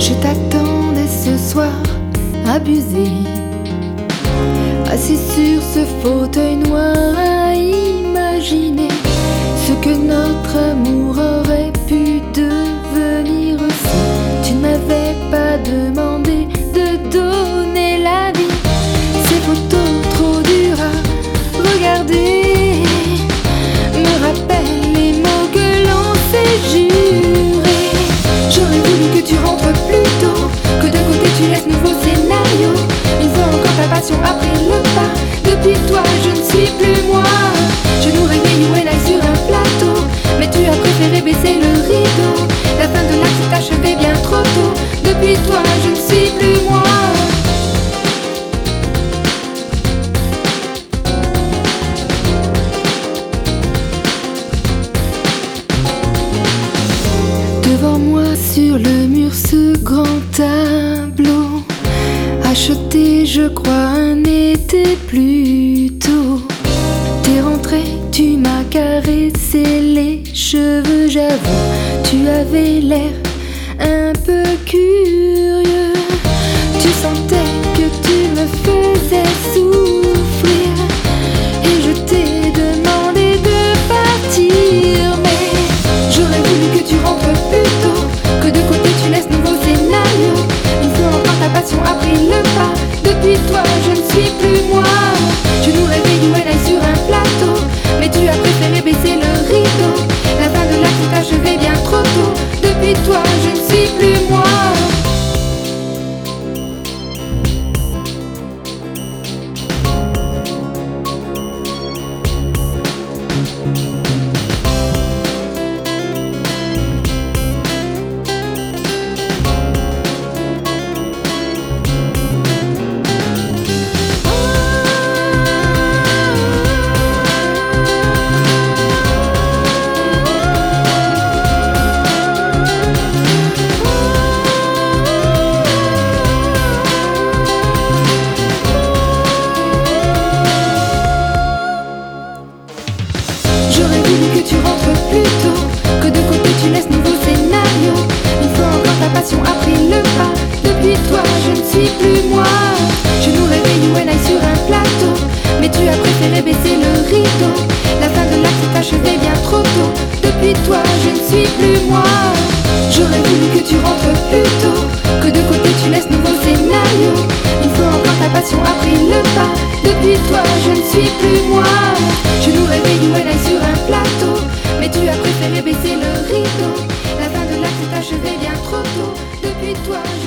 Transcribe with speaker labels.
Speaker 1: Je t'attendais ce soir, abusé, assis sur ce fauteuil noir, à imaginer ce que notre amour aurait pu devenir si tu ne m'avais pas demandé de donner la vie. Ces photos trop dures à regarder me rappellent les mots que l'on s'est jurés. J'aurais voulu que tu rentres plus tôt, que de côté tu laisses nouveau scénario. Une fois encore ta passion a pris le pas. Depuis toi je ne suis plus moi. Je nous réveille you and I sur un plateau, mais tu as préféré baisser le rideau. La fin de l'acte s'est achevée bien trop tôt. Depuis toi je ne suis plus moi. Devant moi sur le mur ce grand tableau, acheté je crois un été plus tôt. T'es rentré, tu m'as caressé les cheveux, j'avoue, tu avais l'air un peu curieux. Tu sentais que tu me faisais souffrir et je t'ai demandé de partir. Mais j'aurais voulu que tu rentres plus tôt, que de côté tu laisses nouveau scénario. Une fois encore ta passion a pris le pas. Depuis toi je ne suis plus moi. Je nous réveille you and I sur un plateau, mais tu as préféré baisser le rideau. La fin de l'acte s'est achevée bien trop tôt. Depuis toi je ne suis plus moi. J'aurais voulu que tu rentres plus tôt, que de côté tu laisses nouveau scénario. Une fois encore ta passion a pris le pas. Depuis toi je ne suis plus moi. Je nous réveille you and I sur un plateau, mais tu as préféré baisser le rideau. La fin de l'acte s'est achevée bien trop tôt. Depuis toi je ne suis plus moi. J'aurais voulu que tu rentres plus tôt, que de côté tu laisses nouveau scénario. Une fois encore ta passion a pris le pas. Depuis toi je ne suis plus moi. Je nous réveille you and I sur un plateau, mais tu as préféré baisser le rideau. La fin de l'acte s'est achevée bien trop tôt. Depuis toi